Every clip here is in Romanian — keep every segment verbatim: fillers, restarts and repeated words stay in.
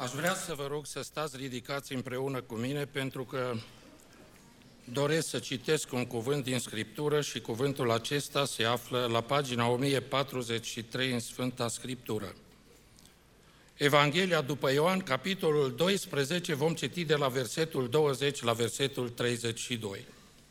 Aș vrea să vă rog să stați ridicați împreună cu mine, pentru că doresc să citesc un cuvânt din Scriptură și cuvântul acesta se află la pagina o mie patruzeci și trei în Sfânta Scriptură. Evanghelia după Ioan, capitolul doisprezece, vom citi de la versetul douăzeci la versetul treizeci și doi.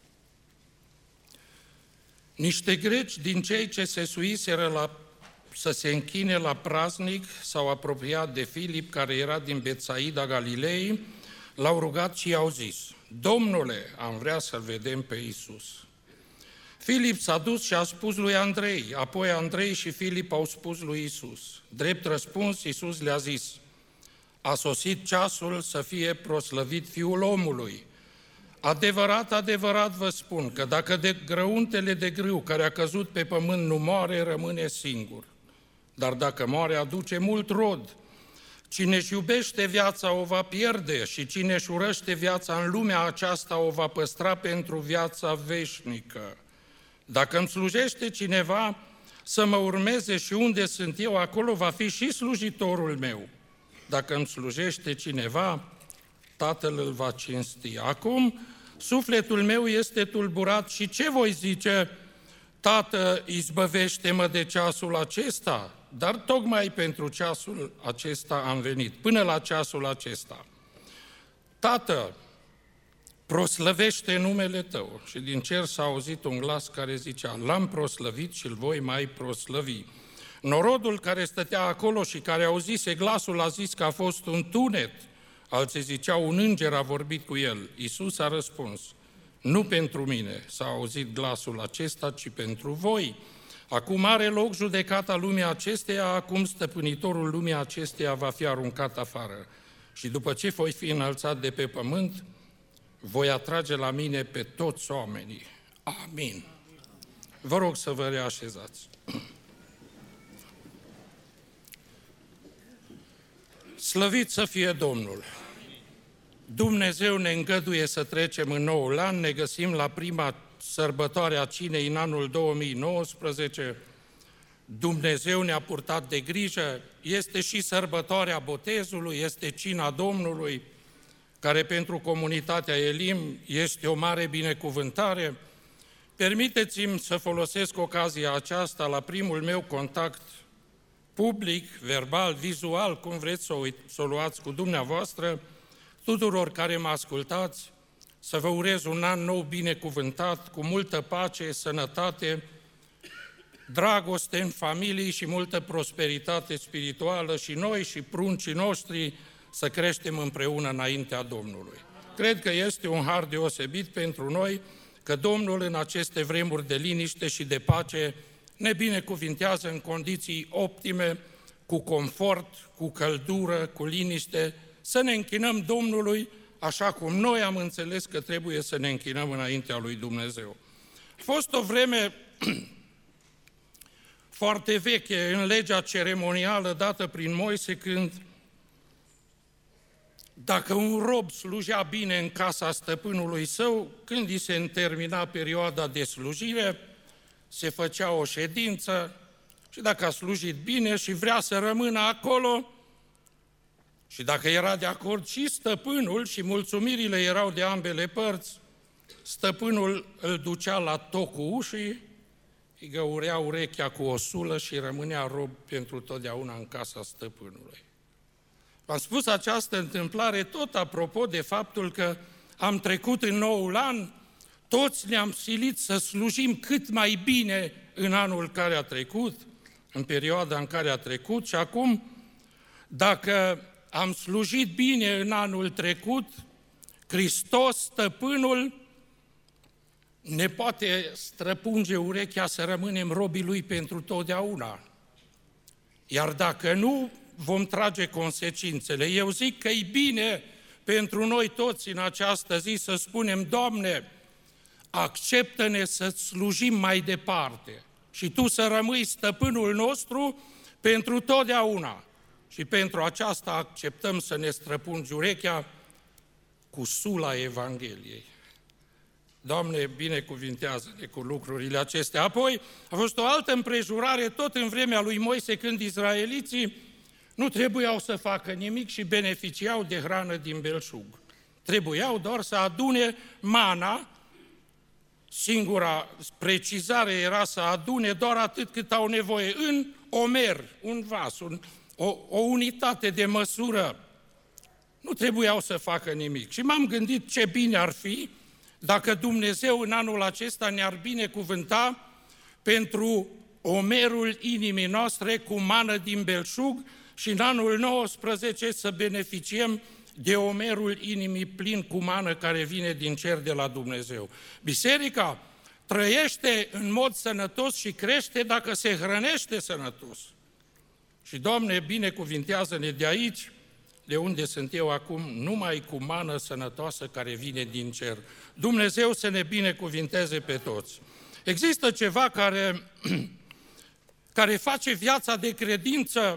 Niște greci din cei ce se suiseră la, să se închine la praznic s-au apropiat de Filip, care era din Betsaida Galilei, l-au rugat și i-au zis: Domnule, am vrea să-L vedem pe Iisus. Filip s-a dus și a spus lui Andrei, apoi Andrei și Filip au spus lui Iisus. Drept răspuns, Iisus le-a zis: a sosit ceasul să fie proslăvit Fiul omului. Adevărat, adevărat vă spun că dacă de grăuntele de grâu care a căzut pe pământ nu moare, rămâne singur. Dar dacă moare, aduce mult rod. Cine-și iubește viața o va pierde și cine-și urăște viața în lumea aceasta o va păstra pentru viața veșnică. Dacă îmi slujește cineva să mă urmeze și unde sunt eu, acolo va fi și slujitorul meu. Dacă îmi slujește cineva, Tatăl îl va cinsti. Acum, sufletul meu este tulburat și ce voi zice? Tată, izbăvește-mă de ceasul acesta, dar tocmai pentru ceasul acesta am venit, până la ceasul acesta. Tată, proslăvește numele Tău. Și din cer s-a auzit un glas care zicea: L-am proslăvit și îl voi mai proslăvi. Norodul care stătea acolo și care auzise glasul a zis că a fost un tunet. Alții ziceau: un înger a vorbit cu el. Iisus a răspuns: nu pentru mine s-a auzit glasul acesta, ci pentru voi. Acum are loc judecata lumii acesteia, acum stăpânitorul lumii acesteia va fi aruncat afară. Și după ce voi fi înălțat de pe pământ, voi atrage la mine pe toți oamenii. Amin. Vă rog să vă reașezați. Slăvit să fie Domnul! Dumnezeu ne îngăduie să trecem în noul an, ne găsim la prima sărbătoare a cinei în anul două mii nouăsprezece. Dumnezeu ne-a purtat de grijă, este și sărbătoarea botezului, este cina Domnului, care pentru comunitatea Elim este o mare binecuvântare. Permiteți-mi să folosesc ocazia aceasta la primul meu contact public, verbal, vizual, cum vreți să o, să o luați cu dumneavoastră, tuturor care mă ascultați, să vă urez un an nou binecuvântat, cu multă pace, sănătate, dragoste în familii și multă prosperitate spirituală și noi și pruncii noștri să creștem împreună înaintea Domnului. Cred că este un har deosebit pentru noi că Domnul în aceste vremuri de liniște și de pace ne binecuvintează în condiții optime, cu confort, cu căldură, cu liniște, să ne închinăm Domnului așa cum noi am înțeles că trebuie să ne închinăm înaintea lui Dumnezeu. A fost o vreme foarte veche în legea ceremonială dată prin Moise, când dacă un rob slujea bine în casa stăpânului său, când îi se termina perioada de slujire, se făcea o ședință și dacă a slujit bine și vrea să rămână acolo, și dacă era de acord și stăpânul și mulțumirile erau de ambele părți, stăpânul îl ducea la tocul ușii, îi găurea urechea cu o sulă și rămânea rob pentru totdeauna în casa stăpânului. V-am spus această întâmplare tot apropo de faptul că am trecut în noul an, toți ne-am silit să slujim cât mai bine în anul care a trecut, în perioada în care a trecut, și acum, dacă am slujit bine în anul trecut, Hristos, Stăpânul, ne poate străpunge urechea să rămânem robii Lui pentru totdeauna. Iar dacă nu, vom trage consecințele. Eu zic că e bine pentru noi toți în această zi să spunem: Doamne, acceptă-ne să-ți slujim mai departe și Tu să rămâi stăpânul nostru pentru totdeauna. Și pentru aceasta acceptăm să ne străpungi urechea cu sula Evangheliei. Doamne, binecuvintează-ne cu lucrurile acestea. Apoi a fost o altă împrejurare tot în vremea lui Moise, când izraeliții nu trebuiau să facă nimic și beneficiau de hrană din belșug. Trebuiau doar să adune mana. Singura precizare era să adune doar atât cât au nevoie, în omer, un vas, un, o, o unitate de măsură. Nu trebuiau să facă nimic. Și m-am gândit ce bine ar fi dacă Dumnezeu în anul acesta ne-ar binecuvânta pentru omerul inimii noastre cu mană din belșug și în anul nouăsprezece să beneficiem de omerul inimii plin cu mană care vine din cer de la Dumnezeu. Biserica trăiește în mod sănătos și crește dacă se hrănește sănătos. Și, Doamne, binecuvintează-ne de aici, de unde sunt eu acum, numai cu mană sănătoasă care vine din cer. Dumnezeu să ne binecuvinteze pe toți. Există ceva care, care face viața de credință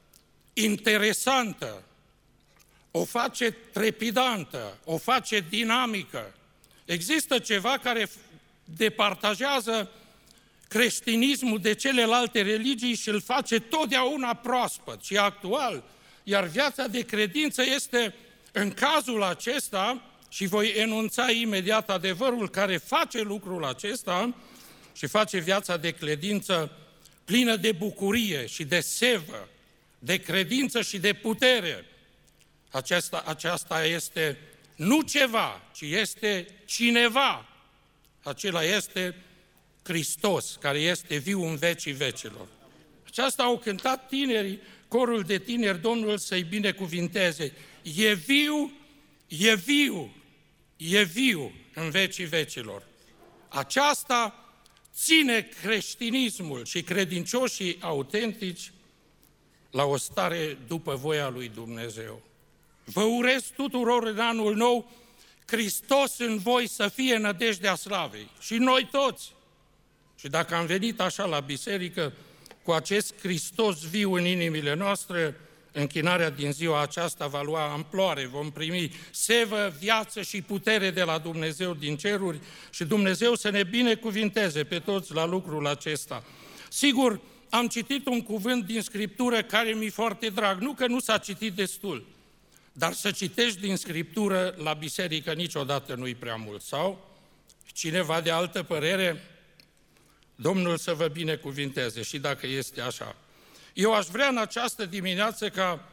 interesantă, o face trepidantă, o face dinamică. Există ceva care departajează creștinismul de celelalte religii și îl face totdeauna proaspăt și actual. Iar viața de credință este, în cazul acesta, și voi enunța imediat adevărul care face lucrul acesta și face viața de credință plină de bucurie și de sevă, de credință și de putere. Aceasta, aceasta este nu ceva, ci este cineva. Acela este Hristos, care este viu în vecii vecilor. Aceasta au cântat tinerii, corul de tineri, Domnul să-i binecuvinteze. E viu, e viu, e viu în vecii vecilor. Aceasta ține creștinismul și credincioșii autentici la o stare după voia lui Dumnezeu. Vă urez tuturor în anul nou Hristos în voi să fie nădejdea slavei. Și noi toți. Și dacă am venit așa la biserică, cu acest Hristos viu în inimile noastre, închinarea din ziua aceasta va lua amploare, vom primi sevă, viață și putere de la Dumnezeu din ceruri și Dumnezeu să ne binecuvinteze pe toți la lucrul acesta. Sigur, am citit un cuvânt din Scriptură care mi-e foarte drag, nu că nu s-a citit destul, dar să citești din Scriptură la biserică niciodată nu-i prea mult. Sau cineva de altă părere? Domnul să vă binecuvinteze și dacă este așa. Eu aș vrea în această dimineață ca,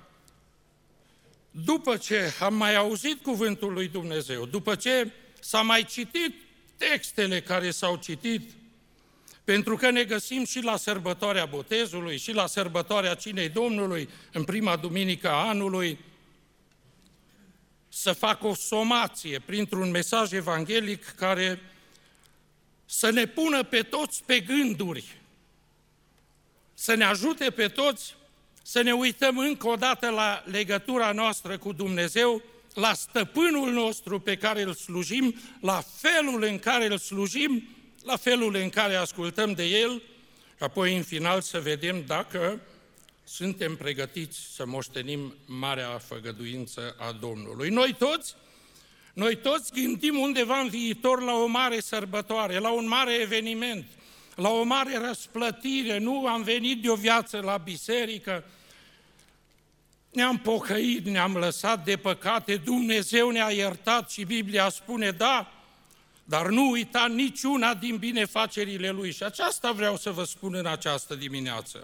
după ce am mai auzit cuvântul lui Dumnezeu, după ce s-a mai citit textele care s-au citit, pentru că ne găsim și la sărbătoarea botezului, și la sărbătoarea Cinei Domnului, în prima duminică a anului, să fac o somație printr-un mesaj evanghelic care să ne pună pe toți pe gânduri, să ne ajute pe toți să ne uităm încă o dată la legătura noastră cu Dumnezeu, la stăpânul nostru pe care îl slujim, la felul în care îl slujim, la felul în care ascultăm de El, apoi în final să vedem dacă suntem pregătiți să moștenim marea făgăduință a Domnului. Noi toți, noi toți gândim undeva în viitor la o mare sărbătoare, la un mare eveniment, la o mare răsplătire. Nu am venit de o viață la biserică, ne-am pocăit, ne-am lăsat de păcate, Dumnezeu ne-a iertat și Biblia spune da, dar nu uita niciuna din binefacerile Lui. Și aceasta vreau să vă spun în această dimineață.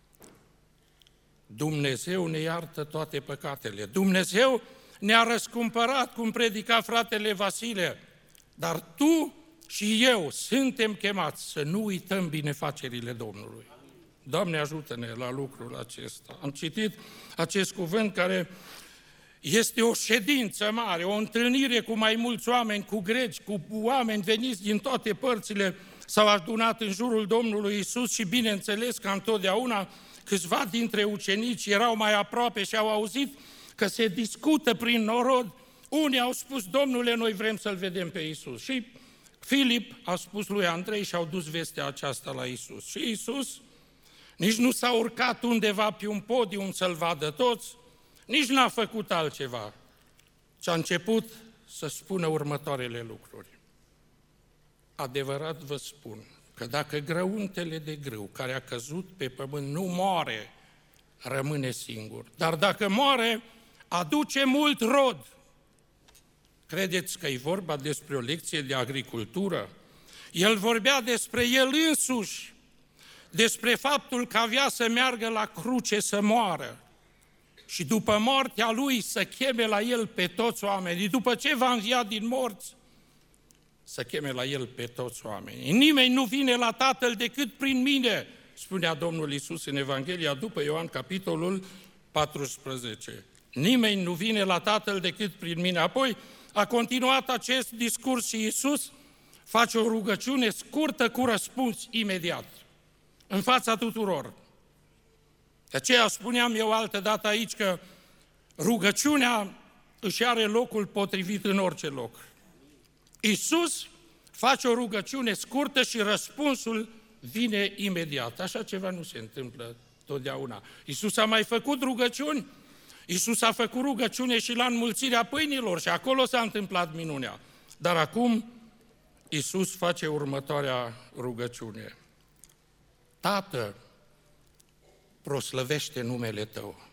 Dumnezeu ne iartă toate păcatele. Dumnezeu ne-a răscumpărat, cum predica fratele Vasile, dar tu și eu suntem chemați să nu uităm binefacerile Domnului. Doamne, ajută-ne la lucrul acesta. Am citit acest cuvânt care este o ședință mare, o întâlnire cu mai mulți oameni, cu greci, cu oameni veniți din toate părțile, s-au adunat în jurul Domnului Iisus și bineînțeles că întotdeauna câțiva dintre ucenici erau mai aproape și au auzit că se discută prin norod. Unii au spus, Domnule, noi vrem să-L vedem pe Iisus. Și Filip a spus lui Andrei și au dus vestea aceasta la Iisus. Și Iisus nici nu s-a urcat undeva pe un podium să-L vadă toți, nici n-a făcut altceva, ci a început să spună următoarele lucruri. Adevărat vă spun că dacă grăuntele de grâu care a căzut pe pământ nu moare, rămâne singur. Dar dacă moare, aduce mult rod. Credeți că e vorba despre o lecție de agricultură? El vorbea despre el însuși, despre faptul că avea să meargă la cruce să moară și după moartea lui să cheme la el pe toți oamenii, după ce va învia din morți, să cheme la el pe toți oamenii. Nimeni nu vine la Tatăl decât prin mine, spunea Domnul Iisus în Evanghelia după Ioan, capitolul paisprezece. Nimeni nu vine la Tatăl decât prin mine. Apoi a continuat acest discurs și Iisus face o rugăciune scurtă cu răspuns imediat, în fața tuturor. De aceea spuneam eu altă dată aici că rugăciunea își are locul potrivit în orice loc. Iisus face o rugăciune scurtă și răspunsul vine imediat. Așa ceva nu se întâmplă totdeauna. Iisus a mai făcut rugăciuni, Iisus a făcut rugăciune și la înmulțirea pâinilor și acolo s-a întâmplat minunea. Dar acum Iisus face următoarea rugăciune. Tată, proslăvește numele Tău.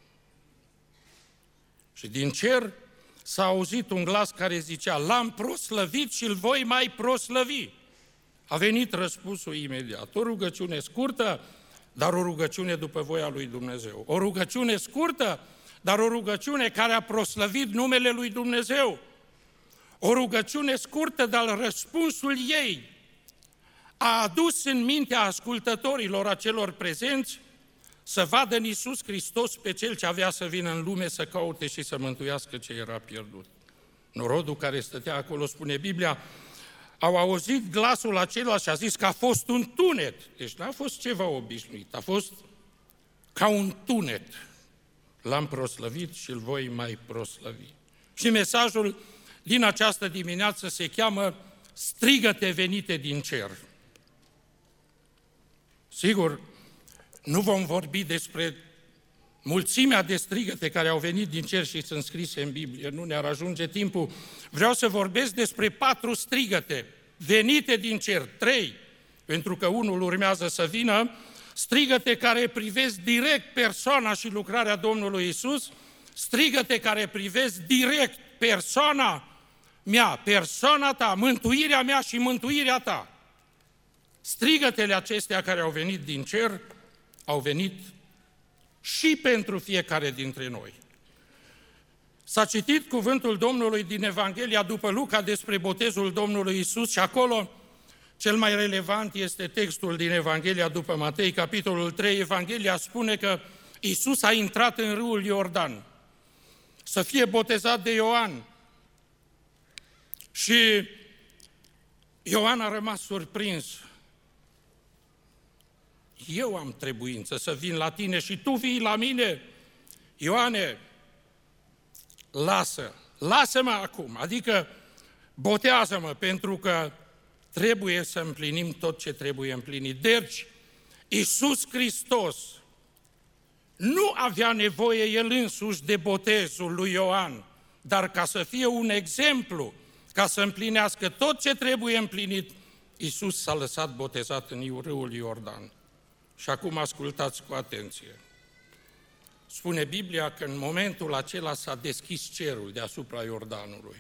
Și din cer s-a auzit un glas care zicea, l-am proslăvit și îl voi mai proslăvi. A venit răspunsul imediat. O rugăciune scurtă, dar o rugăciune după voia lui Dumnezeu. O rugăciune scurtă, dar o rugăciune care a proslăvit numele lui Dumnezeu. O rugăciune scurtă, dar răspunsul ei a adus în mintea ascultătorilor, acelor prezenți, să vadă în Iisus Hristos pe Cel ce avea să vină în lume să caute și să mântuiască ce era pierdut. Norodul care stătea acolo, spune Biblia, au auzit glasul acela și a zis că a fost un tunet. Deci n-a fost ceva obișnuit, a fost ca un tunet. L-am proslăvit și îl voi mai proslăvi. Și mesajul din această dimineață se cheamă strigăte venite din cer. Sigur, nu vom vorbi despre mulțimea de strigăte care au venit din cer și sunt scrise în Biblie, nu ne-ar ajunge timpul. Vreau să vorbesc despre patru strigăte venite din cer, trei, pentru că unul urmează să vină, strigăte care privesc direct persoana și lucrarea Domnului Iisus, strigăte care privesc direct persoana mea, persoana ta, mântuirea mea și mântuirea ta. Strigătele acestea care au venit din cer au venit și pentru fiecare dintre noi. S-a citit cuvântul Domnului din Evanghelia după Luca despre botezul Domnului Iisus și acolo cel mai relevant este textul din Evanghelia după Matei, capitolul trei. Evanghelia spune că Iisus a intrat în râul Iordan să fie botezat de Ioan și Ioan a rămas surprins. Eu am trebuință să vin la tine și tu vii la mine? Ioane, lasă, lasă-mă acum, adică botează-mă, pentru că trebuie să împlinim tot ce trebuie împlinit. Deci, Iisus Hristos nu avea nevoie El însuși de botezul lui Ioan, dar ca să fie un exemplu, ca să împlinească tot ce trebuie împlinit, Iisus s-a lăsat botezat în râul Iordan. Și acum ascultați cu atenție. Spune Biblia că în momentul acela s-a deschis cerul deasupra Iordanului.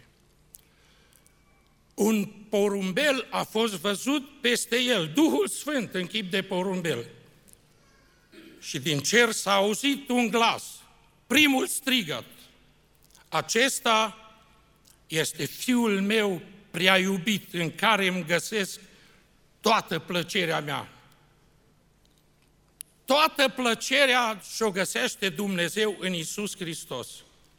Un porumbel a fost văzut peste el, Duhul Sfânt în chip de porumbel. Și din cer s-a auzit un glas, primul strigăt. Acesta este Fiul meu prea iubit, în care îmi găsesc toată plăcerea mea. Toată plăcerea și-o găsește Dumnezeu în Iisus Hristos.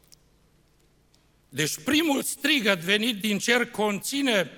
Deci primul strigăt venit din cer conține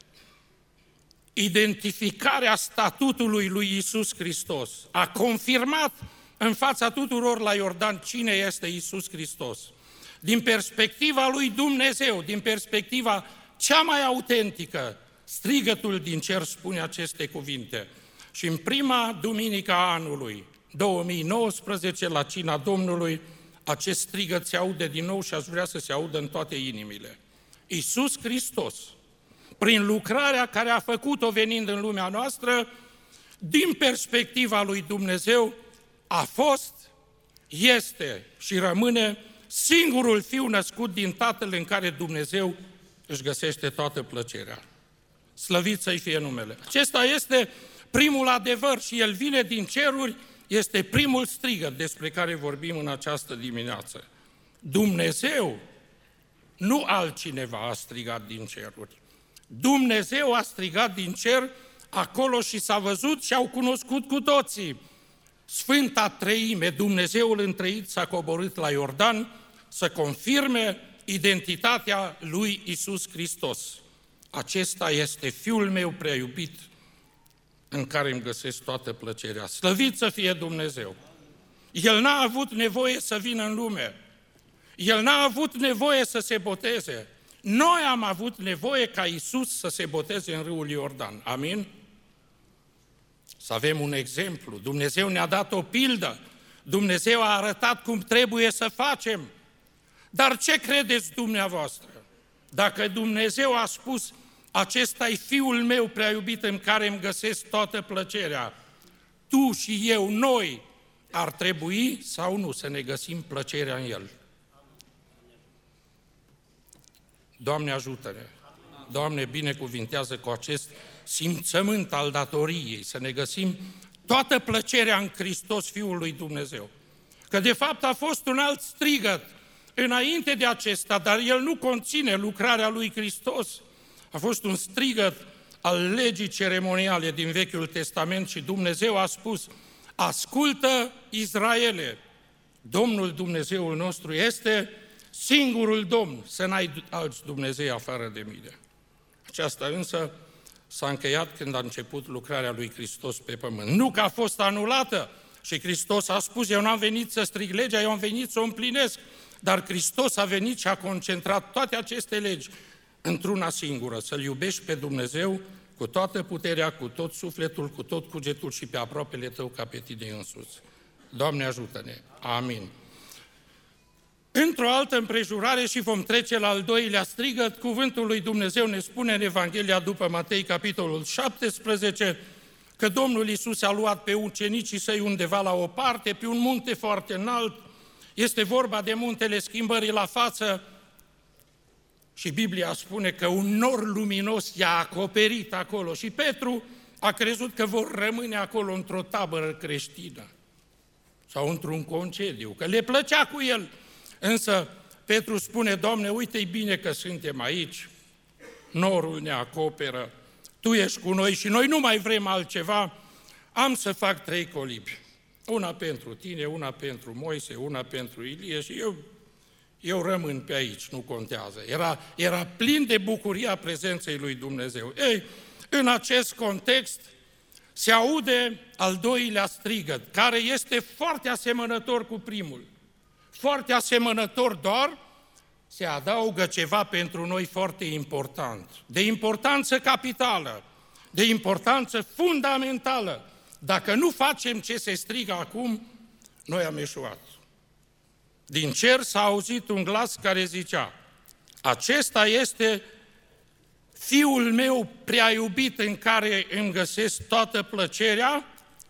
identificarea statutului lui Iisus Hristos. A confirmat în fața tuturor la Iordan cine este Iisus Hristos. Din perspectiva lui Dumnezeu, din perspectiva cea mai autentică, strigătul din cer spune aceste cuvinte. Și în prima duminică a anului două mii nouăsprezece, la cina Domnului, acest strigăt se aude din nou și aș vrea să se audă în toate inimile. Iisus Hristos, prin lucrarea care a făcut-o venind în lumea noastră, din perspectiva lui Dumnezeu, a fost, este și rămâne singurul fiu născut din Tatăl în care Dumnezeu își găsește toată plăcerea. Slăvit să-i fie numele. Acesta este primul adevăr și el vine din ceruri, este primul strigăt despre care vorbim în această dimineață. Dumnezeu, nu altcineva a strigat din ceruri. Dumnezeu a strigat din cer acolo și s-a văzut și au cunoscut cu toții. Sfânta Treime, Dumnezeul întreit, s-a coborât la Iordan să confirme identitatea lui Iisus Hristos. Acesta este Fiul meu prea iubit, în care îmi găsesc toată plăcerea. Slăvit să fie Dumnezeu! El n-a avut nevoie să vină în lume. El n-a avut nevoie să se boteze. Noi am avut nevoie ca Iisus să se boteze în râul Iordan. Amin? Să avem un exemplu. Dumnezeu ne-a dat o pildă. Dumnezeu a arătat cum trebuie să facem. Dar ce credeți dumneavoastră? Dacă Dumnezeu a spus, acesta e Fiul meu prea iubit în care îmi găsesc toată plăcerea, tu și eu, noi, ar trebui sau nu să ne găsim plăcerea în El? Doamne, ajută-ne! Doamne, binecuvintează cu acest simțământ al datoriei, să ne găsim toată plăcerea în Hristos, Fiul lui Dumnezeu. Că de fapt a fost un alt strigăt înainte de acesta, dar el nu conține lucrarea lui Hristos. A fost un strigăt al legii ceremoniale din Vechiul Testament și Dumnezeu a spus, ascultă, Israele, Domnul Dumnezeul nostru este singurul Domn, să n-ai alți Dumnezei afară de mine. Aceasta însă s-a încheiat când a început lucrarea lui Hristos pe pământ. Nu că a fost anulată și Hristos a spus, eu n-am venit să strig legea, eu am venit să o împlinesc. Dar Hristos a venit și a concentrat toate aceste legi într-una singură, să-L iubești pe Dumnezeu cu toată puterea, cu tot sufletul, cu tot cugetul și pe aproapele tău ca pe tine însuți. Doamne, ajută-ne! Amin! Într-o altă împrejurare și vom trece la al doilea strigăt, cuvântul lui Dumnezeu ne spune în Evanghelia după Matei, capitolul șaptesprezece, că Domnul Iisus a luat pe ucenicii săi undeva la o parte, pe un munte foarte înalt. Este vorba de muntele Schimbării la față și Biblia spune că un nor luminos i-a acoperit acolo și Petru a crezut că vor rămâne acolo într-o tabără creștină sau într-un concediu, că le plăcea cu el. Însă Petru spune, Doamne, uite-i bine că suntem aici, norul ne acoperă, Tu ești cu noi și noi nu mai vrem altceva, am să fac trei colibi. Una pentru tine, una pentru Moise, una pentru Ilie și eu, eu rămân pe aici, nu contează. Era, era plin de bucuria prezenței lui Dumnezeu. Ei, în acest context se aude al doilea strigăt, care este foarte asemănător cu primul. Foarte asemănător, doar se adaugă ceva pentru noi foarte important, de importanță capitală, de importanță fundamentală. Dacă nu facem ce se strigă acum, noi am eșuat. Din cer s-a auzit un glas care zicea, acesta este Fiul meu prea iubit în care îmi găsesc toată plăcerea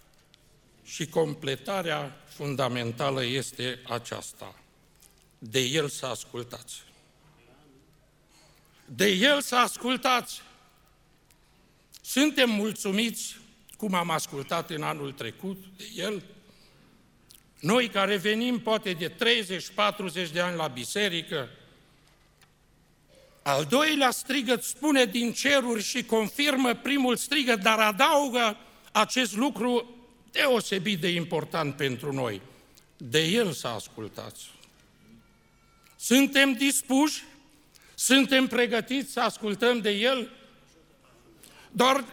și completarea fundamentală este aceasta. De El să ascultați. De El să ascultați. Suntem mulțumiți cum am ascultat în anul trecut de El? Noi care venim poate de treizeci patruzeci de ani la biserică, al doilea strigăt spune din ceruri și confirmă primul strigăt, dar adaugă acest lucru deosebit de important pentru noi. De El să ascultați. Suntem dispuși? Suntem pregătiți să ascultăm de El? Doar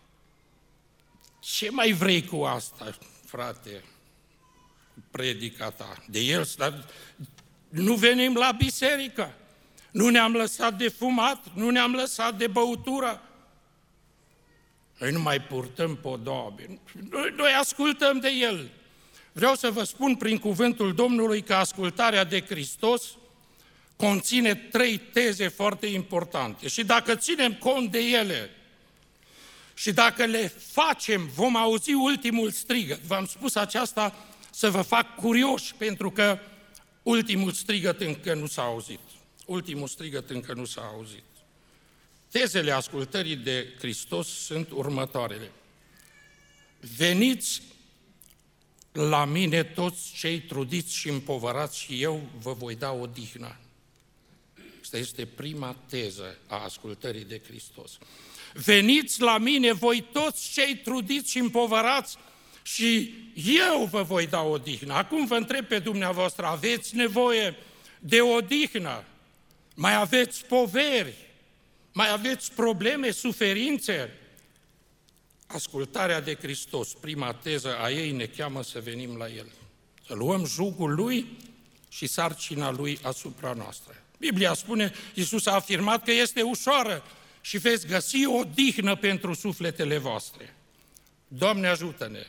ce mai vrei cu asta, frate, predica ta? De El, dar nu venim la biserică, nu ne-am lăsat de fumat, nu ne-am lăsat de băutură. Noi nu mai purtăm podoabe, noi, noi ascultăm de El. Vreau să vă spun prin cuvântul Domnului că ascultarea de Hristos conține trei teze foarte importante și dacă ținem cont de ele și dacă le facem, vom auzi ultimul strigăt. V-am spus aceasta să vă fac curioși, pentru că ultimul strigăt încă nu s-a auzit. Ultimul strigăt încă nu s-a auzit. Tezele ascultării de Hristos sunt următoarele. Veniți la mine toți cei trudiți și împovărați și eu vă voi da odihnă. Asta este prima teză a ascultării de Hristos. Veniți la mine voi toți cei trudiți și împovărați și eu vă voi da odihnă. Acum vă întreb pe dumneavoastră, aveți nevoie de odihnă? Mai aveți poveri? Mai aveți probleme, suferințe? Ascultarea de Hristos, prima teză a ei, ne cheamă să venim la El. Să luăm jugul Lui și sarcina Lui asupra noastră. Biblia spune, Iisus a afirmat că este ușoară și veți găsi o odihnă pentru sufletele voastre. Doamne ajută-ne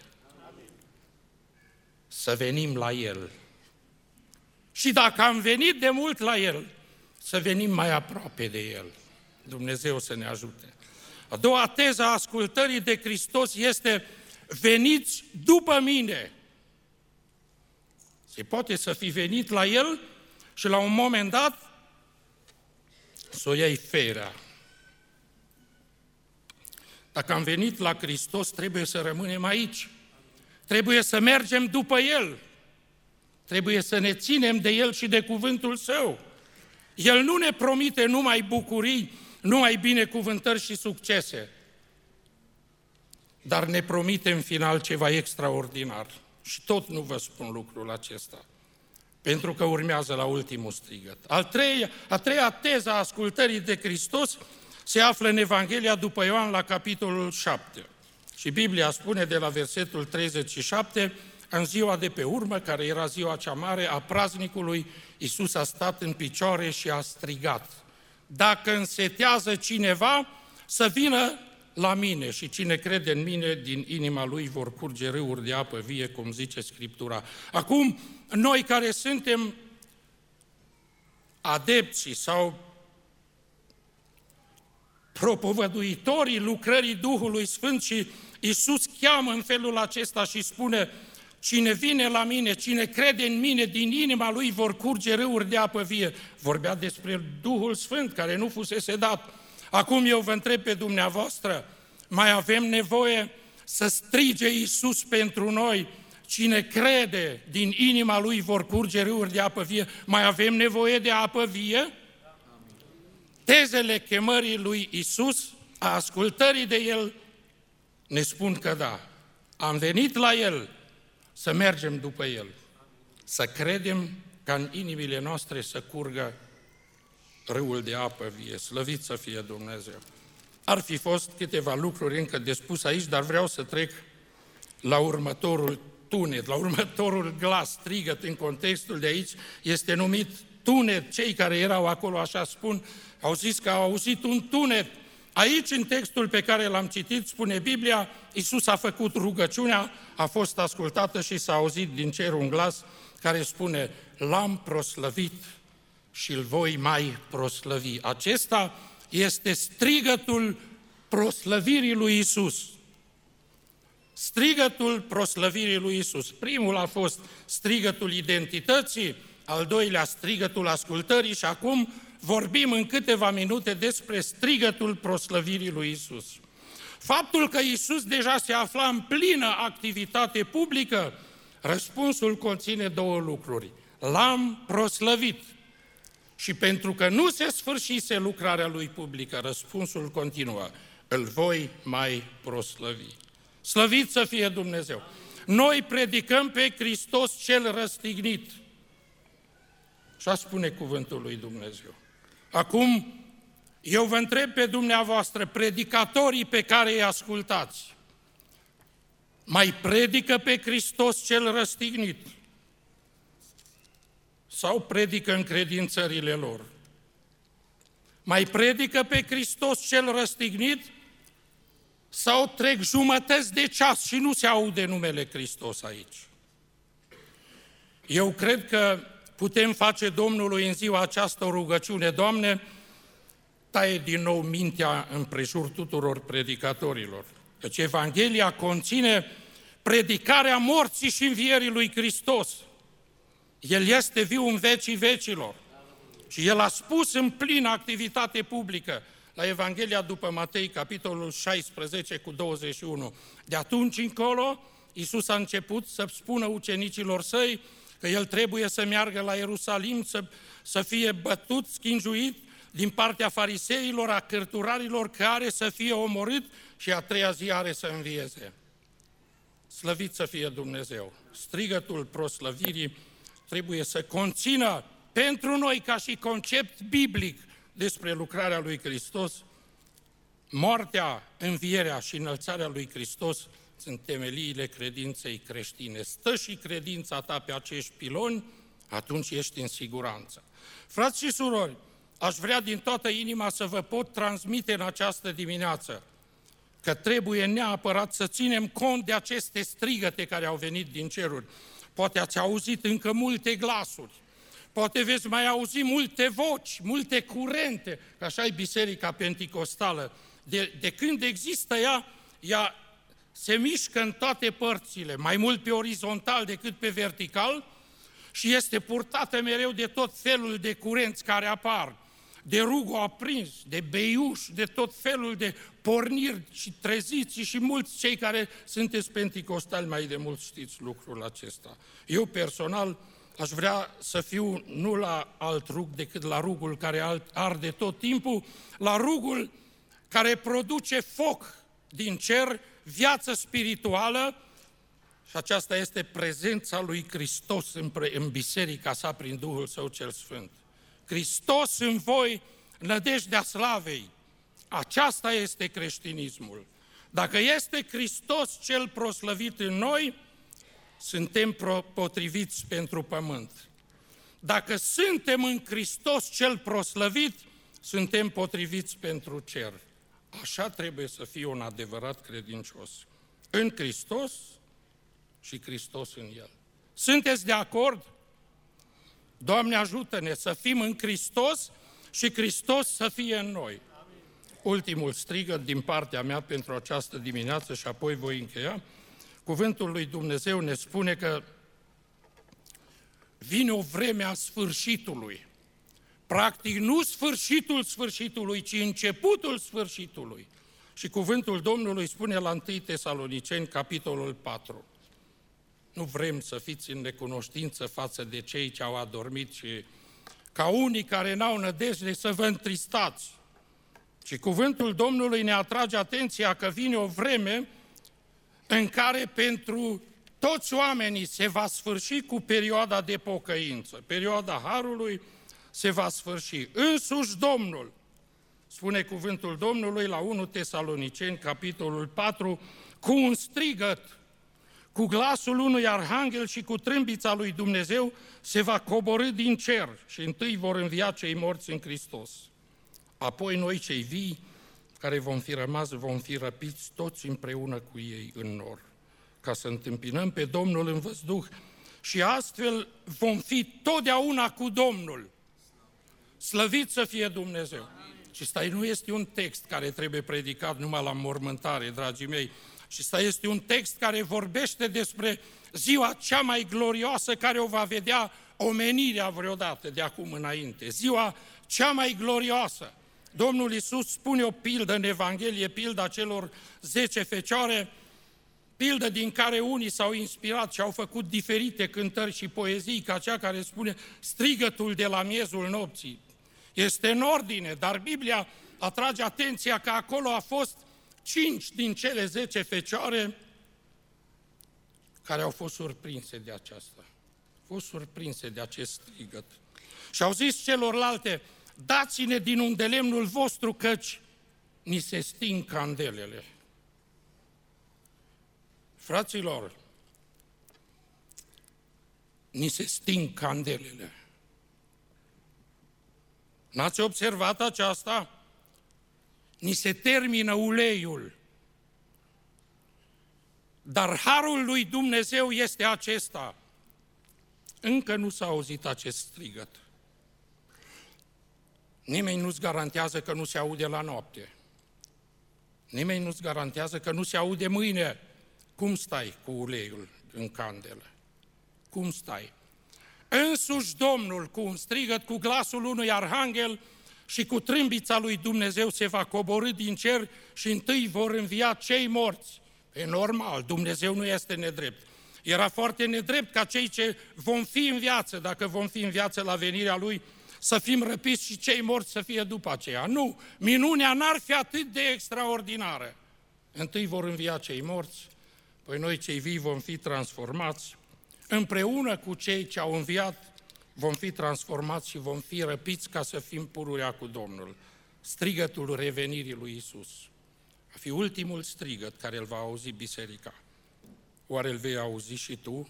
să venim la El. Și dacă am venit de mult la El, să venim mai aproape de El. Dumnezeu să ne ajute. A doua teză a ascultării de Hristos este veniți după mine. Se poate să fi venit la El și la un moment dat să o iei ferea. Dacă am venit la Hristos, trebuie să rămânem aici. Trebuie să mergem după El. Trebuie să ne ținem de El și de cuvântul Său. El nu ne promite numai bucurii, numai binecuvântări și succese, dar ne promite în final ceva extraordinar. Și tot nu vă spun lucrul acesta, pentru că urmează la ultimul strigăt. Al treia, a treia teză a ascultării de Hristos se află în Evanghelia după Ioan la capitolul șapte. Și Biblia spune de la versetul treizeci și șapte, în ziua de pe urmă, care era ziua cea mare a praznicului, Iisus a stat în picioare și a strigat: dacă însetează cineva, să vină la mine și cine crede în mine, din inima lui vor curge râuri de apă vie, cum zice Scriptura. Acum, noi care suntem adepții sau propovăduitorii lucrării Duhului Sfânt și Iisus cheamă în felul acesta și spune: cine vine la mine, cine crede în mine, din inima lui vor curge râuri de apă vie. Vorbea despre Duhul Sfânt, care nu fusese dat. Acum eu vă întreb pe dumneavoastră, mai avem nevoie să strige Iisus pentru noi: cine crede, din inima lui vor curge râuri de apă vie? Mai avem nevoie de apă vie? Tezele chemării lui Iisus, a ascultării de El, ne spun că da, am venit la El, să mergem după El, să credem ca în inimile noastre să curgă râul de apă vie. Slăvit să fie Dumnezeu! Ar fi fost câteva lucruri încă de spus aici, dar vreau să trec la următorul tunet, la următorul glas, strigăt în contextul de aici, este numit tunet. Cei care erau acolo, așa spun, au zis că au auzit un tunet. Aici, în textul pe care l-am citit, spune Biblia, Iisus a făcut rugăciunea, a fost ascultată și s-a auzit din cer un glas care spune: l-am proslăvit și îl voi mai proslăvi. Acesta este strigătul proslăvirii lui Iisus. Strigătul proslăvirii lui Iisus. Primul a fost strigătul identității, al doilea strigătul ascultării și acum vorbim în câteva minute despre strigătul proslăvirii lui Iisus. Faptul că Iisus deja se afla în plină activitate publică, răspunsul conține două lucruri: l-am proslăvit. Și pentru că nu se sfârșise lucrarea lui publică, răspunsul continuă: îl voi mai proslăvi. Slăvit să fie Dumnezeu! Noi predicăm pe Hristos cel răstignit. Așa spune cuvântul lui Dumnezeu. Acum, eu vă întreb pe dumneavoastră, predicatorii pe care îi ascultați, mai predică pe Hristos cel răstignit? Sau predică încredințările lor? Mai predică pe Hristos cel răstignit? Sau trec jumătăți de ceas și nu se aude numele Hristos aici? Eu cred că putem face Domnului în ziua aceasta o rugăciune: Doamne, taie din nou mintea împrejur tuturor predicatorilor, căci Evanghelia conține predicarea morții și învierii lui Hristos. El este viu în vecii vecilor. Și El a spus în plină activitate publică, la Evanghelia după Matei, capitolul șaisprezece cu douăzeci și unu. De atunci încolo, Iisus a început să spună ucenicilor Săi că El trebuie să meargă la Ierusalim, să, să fie bătut, schingiuit din partea fariseilor, a cărturarilor, care să fie omorât și a treia zi are să învieze. Slăvit să fie Dumnezeu! Strigătul proslăvirii trebuie să conțină pentru noi ca și concept biblic despre lucrarea lui Hristos. Moartea, învierea și înălțarea lui Hristos sunt temeliile credinței creștine. Stă și credința ta pe acești piloni, atunci ești în siguranță. Frați și surori, aș vrea din toată inima să vă pot transmite în această dimineață că trebuie neapărat să ținem cont de aceste strigăte care au venit din ceruri. Poate ați auzit încă multe glasuri, poate veți mai auzi multe voci, multe curente, că așa e Biserica Penticostală. De, de când există ea, ea se mișcă în toate părțile, mai mult pe orizontal decât pe vertical și este purtată mereu de tot felul de curenți care apar, de rugul aprins, de beiuș, de tot felul de porniri și treziți și mulți cei care sunteți penticostali mai de mult știți lucrul acesta. Eu personal aș vrea să fiu nu la alt rug decât la rugul care arde tot timpul, la rugul care produce foc din cer, viață spirituală, și aceasta este prezența lui Hristos în, în biserica sa prin Duhul Său cel Sfânt. Hristos în voi, nădejdea slavei. Aceasta este creștinismul. Dacă este Hristos cel proslăvit în noi, suntem potriviți pentru pământ. Dacă suntem în Hristos cel proslăvit, suntem potriviți pentru cer. Așa trebuie să fie un adevărat credincios. În Hristos și Hristos în El. Sunteți de acord? Doamne, ajută-ne să fim în Hristos și Hristos să fie în noi. Amin. Ultimul strigăt din partea mea pentru această dimineață și apoi voi încheia. Cuvântul lui Dumnezeu ne spune că vine o vreme a sfârșitului. Practic nu sfârșitul sfârșitului, ci începutul sfârșitului. Și cuvântul Domnului spune la întâi Tesaloniceni, capitolul patru. Nu vrem să fiți în necunoștință față de cei ce au adormit și ca unii care n-au nădejde să vă întristați. Și cuvântul Domnului ne atrage atenția că vine o vreme în care pentru toți oamenii se va sfârși cu perioada de pocăință. Perioada Harului se va sfârși. Însuși Domnul, spune cuvântul Domnului la întâi Tesaloniceni, capitolul patru, cu un strigăt, cu glasul unui arhanghel și cu trâmbița lui Dumnezeu se va coborî din cer și întâi vor învia cei morți în Hristos. Apoi noi cei vii, care vom fi rămas, vom fi răpiți toți împreună cu ei în nor, ca să întâmpinăm pe Domnul în văzduh și astfel vom fi totdeauna cu Domnul. Slăvit să fie Dumnezeu! Și ăsta nu este un text care trebuie predicat numai la mormântare, dragii mei, și ăsta este un text care vorbește despre ziua cea mai glorioasă care o va vedea omenirea vreodată de acum înainte. Ziua cea mai glorioasă. Domnul Iisus spune o pildă în Evanghelie, pilda celor zece fecioare, pildă din care unii s-au inspirat și au făcut diferite cântări și poezii, ca cea care spune strigătul de la miezul nopții. Este în ordine, dar Biblia atrage atenția că acolo a fost cinci din cele zece fecioare care au fost surprinse de aceasta. Au fost surprinse de acest strigăt. Și au zis celorlalte, dați-ne din unde lemnul vostru, căci ni se sting candelele. Fraților, ni se sting candelele. N-ați observat aceasta? Ni se termină uleiul. Dar harul lui Dumnezeu este acesta. Încă nu s-a auzit acest strigăt. Nimeni nu-ți garantează că nu se aude la noapte. Nimeni nu-ți garantează că nu se aude mâine, cum stai cu uleiul în candelă? Cum stai? Însuși Domnul, cu un strigăt, cu glasul unui arhanghel și cu trâmbița lui Dumnezeu se va coborî din cer și întâi vor învia cei morți. E normal, Dumnezeu nu este nedrept. Era foarte nedrept ca cei ce vom fi în viață, dacă vom fi în viață la venirea Lui, să fim răpiți și cei morți să fie după aceea. Nu, minunea n-ar fi atât de extraordinară. Întâi vor învia cei morți, păi noi cei vii vom fi transformați, împreună cu cei ce au înviat vom fi transformați și vom fi răpiți ca să fim pururea cu Domnul. Strigătul revenirii lui Iisus va fi ultimul strigăt care îl va auzi biserica. Oare îl vei auzi și tu?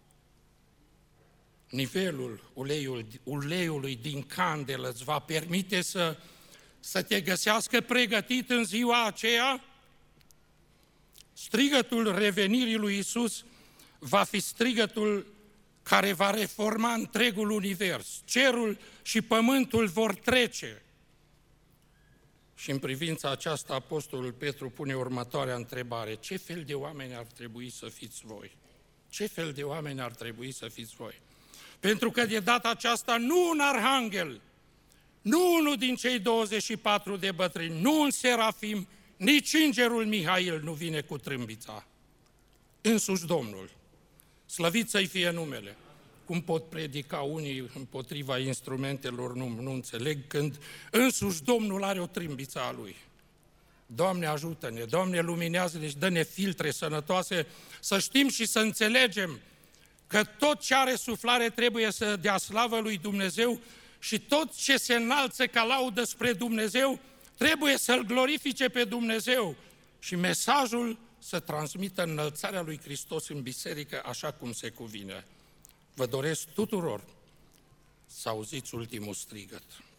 Nivelul uleiul, uleiului din candelă îți va permite să, să te găsească pregătit în ziua aceea? Strigătul revenirii lui Iisus va fi strigătul care va reforma întregul univers. Cerul și pământul vor trece. Și în privința aceasta, Apostolul Petru pune următoarea întrebare. Ce fel de oameni ar trebui să fiți voi? Ce fel de oameni ar trebui să fiți voi? Pentru că de data aceasta nu un arhanghel, nu unul din cei douăzeci și patru de bătrâni, nu un serafim, nici îngerul Mihail nu vine cu trâmbița. Însuși Domnul, slăvit să-i fie numele. Cum pot predica unii împotriva instrumentelor, nu, nu înțeleg, când însuși Domnul are o trâmbiță a Lui. Doamne, ajută-ne, Doamne, luminează-ne și dă-ne filtre sănătoase, să știm și să înțelegem că tot ce are suflare trebuie să dea slavă lui Dumnezeu și tot ce se înalță ca laudă spre Dumnezeu trebuie să-L glorifice pe Dumnezeu și mesajul să transmită înălțarea lui Hristos în biserică așa cum se cuvine. Vă doresc tuturor să auziți ultimul strigăt.